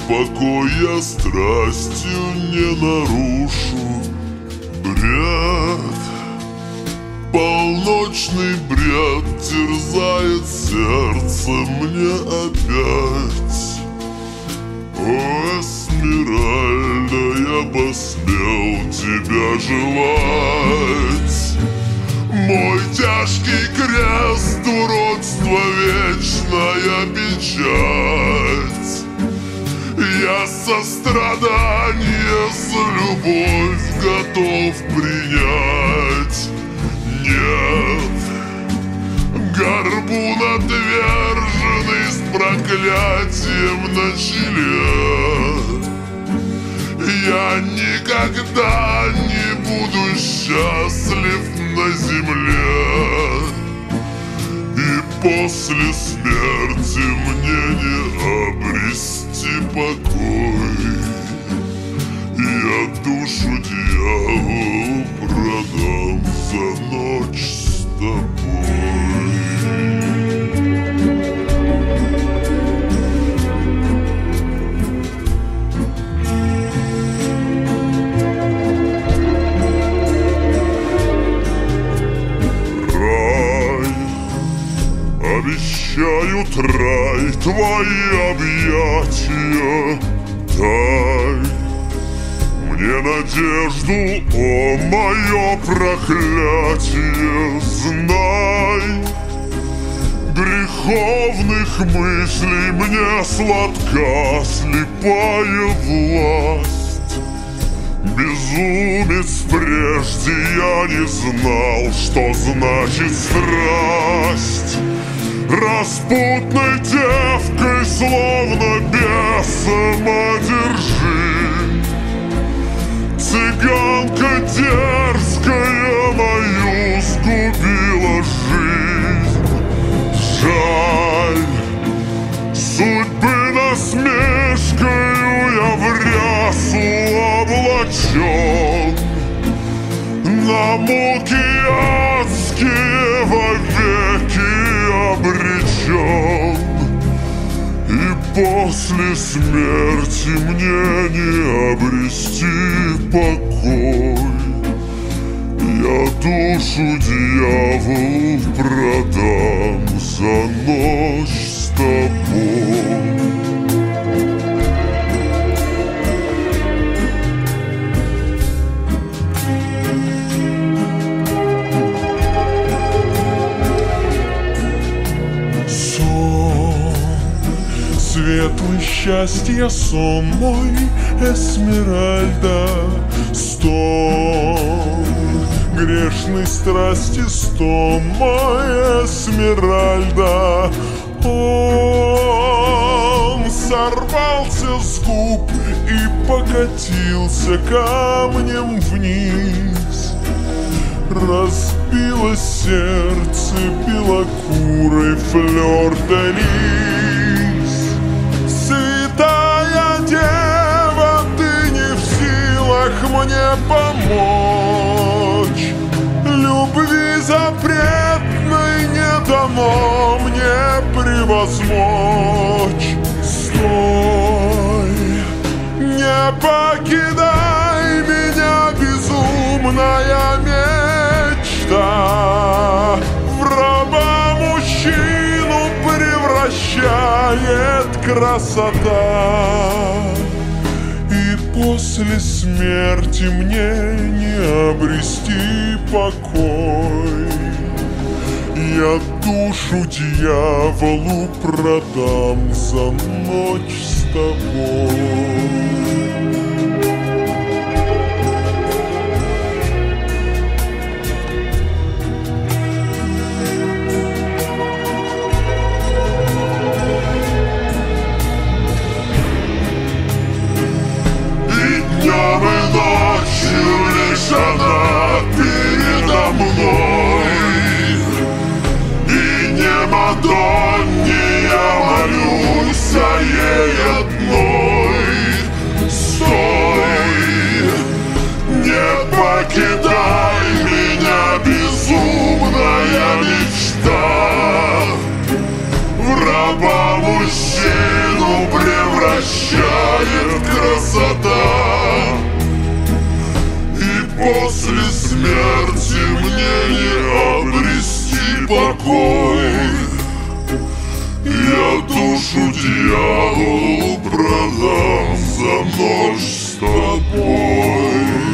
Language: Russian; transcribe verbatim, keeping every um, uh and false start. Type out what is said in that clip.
покой я страстью не нарушу. Бред, полночный бред терзает сердце мне опять. О, Эсмеральда, я посмел тебя желать. Мой тяжкий крест, уродство, вечная печать. Я сострадание за любовь готов принять. Нет, горбун отверженный с проклятием на челе. Я никогда не буду счастлив на земле. И после смерти мне не обрести покой. Я душу дьяволу продам за ночь с тобой. Обещают рай твои объятия, дай мне надежду, о мое проклятие. Знай, греховных мыслей мне сладка слепая власть. Безумец, прежде я не знал, что значит страсть. Распутной девкой, словно бесом одержим. Цыганка дерзкая мою сгубила жизнь. Жаль, судьбы насмешкою я в рясу облачен. На муки адские вовеки обречен. И после смерти мне не обрести покой. Я душу дьяволу продам за ночь с тобой. Светлый счастья сон мой, Эсмеральда, стон грешной страсти стон мой, Эсмеральда. Он сорвался с губ и покатился камнем вниз. Разбилось сердце белокурой флёр-де-лис. Святая дева, ты не в силах мне помочь. Любви запретной не дано мне превозмочь. Стой, не покидай меня, безумная мечта. В раба мужчину превращает красота. И после смерти мне не обрести покой. Я душу дьяволу продам за ночь с тобой. Она передо мной, и не Мадонне я молюсь, а ей одной. тает красота, и после смерти мне не обрести покой. Я душу дьяволу продам за ночь с тобой.